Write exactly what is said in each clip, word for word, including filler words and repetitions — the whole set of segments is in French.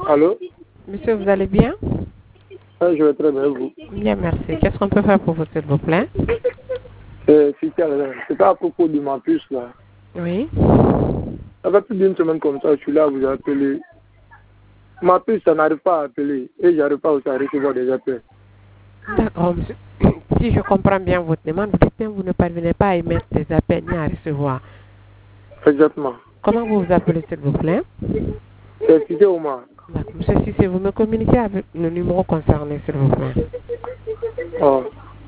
Allô? Monsieur, vous allez bien? Ah, je vais très bien, vous. Bien, merci. Qu'est-ce qu'on peut faire pour vous, s'il vous plaît? Euh, C'est à propos de ma puce, là. Oui. Ça fait plus d'une semaine comme ça, je suis là, vous avez appelé. Ma puce, ça n'arrive pas à appeler. Et j'arrive pas aussi à recevoir des appels. D'accord, monsieur. Si je comprends bien votre demande, vous dites bien que vous ne parvenez pas à émettre des appels ni à recevoir. Exactement. Comment vous vous appelez, s'il vous plaît? C'est Cité Omar. D'accord. Monsieur Cissé, vous me communiquez avec le numéro concerné, s'il vous plaît. Oh.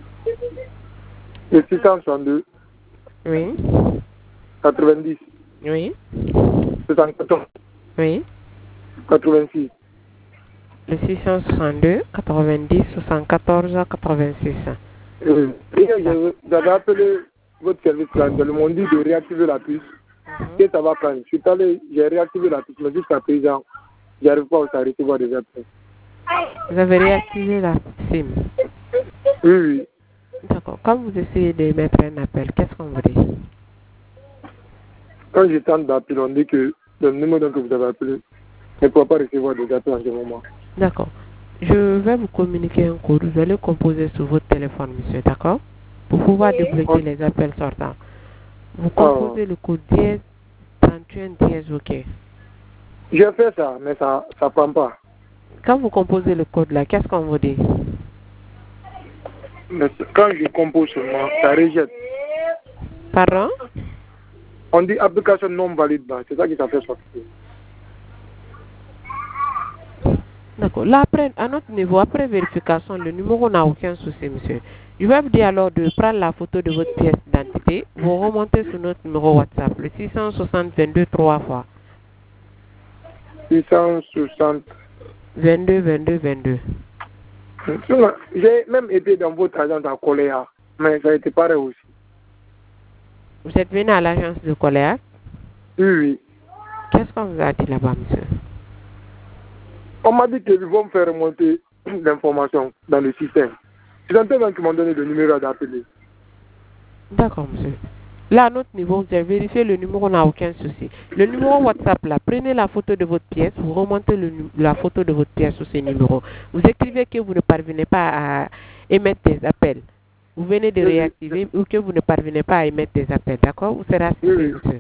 Le six cent soixante-deux, Oui. quatre-vingt-dix, Oui. soixante-quatorze, Oui. quatre-vingt-six. Le six cent soixante-deux, quatre-vingt-dix, soixante-quatorze, quatre-vingt-six. Euh, et j'avais appelé votre service là, ils m'ont dit de réactiver la puce. Mm-hmm. Et ça va prendre. Je suis allé, j'ai réactivé la puce, mais jusqu'à présent, j'arrive pas aussi à recevoir des appels. Vous avez réactivé la SIM. Oui, oui. D'accord. Quand vous essayez de mettre un appel, qu'est-ce qu'on vous dit? Quand je tente d'appeler, on dit que le numéro que vous avez appelé ne peut pas recevoir des appels en ce moment. D'accord. Je vais vous communiquer un code. Vous allez composer sur votre téléphone, monsieur, d'accord? Pour pouvoir débloquer les appels sortants. Vous composez oh. le code dièse trente et un dièse, ok. J'ai fait ça, mais ça ne prend pas. Quand vous composez le code là, qu'est-ce qu'on vous dit? Mais quand je compose seulement, ça rejette. Pardon? On dit application non valide, c'est ça qui ça fait sortir. D'accord. Là, après, à notre niveau, après vérification, le numéro n'a aucun souci, monsieur. Je vais vous dire alors de prendre la photo de votre pièce d'identité. Vous remontez sur notre numéro WhatsApp, le six cent soixante vingt-deux trois fois. six cent soixante vingt-deux vingt-deux vingt-deux. J'ai même été dans votre agence à Coléa, mais ça a été pareil aussi. Vous êtes venu à l'agence de Coléa? Oui, oui. Qu'est-ce qu'on vous a dit là-bas, monsieur? On m'a dit qu'ils vont me faire remonter l'information dans le système. C'est un peu qui m'ont donné le numéro d'appeler. D'accord, monsieur. Là, à notre niveau, vous avez vérifié le numéro, n'a aucun souci. Le numéro WhatsApp, là, prenez la photo de votre pièce, vous remontez le, la photo de votre pièce sur ce numéro. Vous écrivez que vous ne parvenez pas à émettre des appels. Vous venez de réactiver ou que vous ne parvenez pas à émettre des appels, d'accord? Vous serez assisté, oui, monsieur.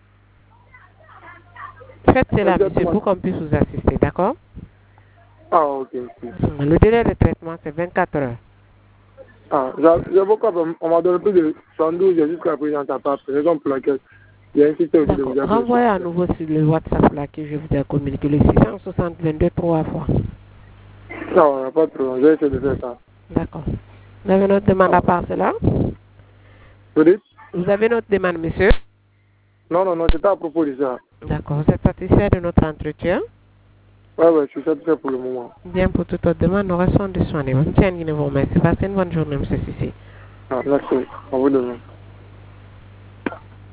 Faites cela, monsieur, pour qu'on puisse vous assister, d'accord? Ah, ok, ok. Le délai de traitement, c'est vingt-quatre heures. Ah, j'ai beaucoup, on m'a donné plus de soixante-douze jusqu'à présent, ça passe. C'est raison pour laquelle j'ai insisté aussi de vous appeler. Renvoyez à nouveau sur le WhatsApp là que je vous ai communiqué, le six cent soixante vingt-deux trois fois. Non, il n'y a pas de problème, j'ai essayé de faire ça. D'accord. Vous avez notre demande à part cela? Vous dites? Vous avez notre demande, monsieur? Non, non, non, c'était à propos de ça. D'accord. Vous êtes satisfait de notre entretien? Oui, oui, je suis satisfait pour le moment. Bien, pour toute votre demande, nous restons disponibles. Monsieur Nguine vous remercie. Passez une bonne journée, monsieur Sissi. Ah, merci. À vous demain.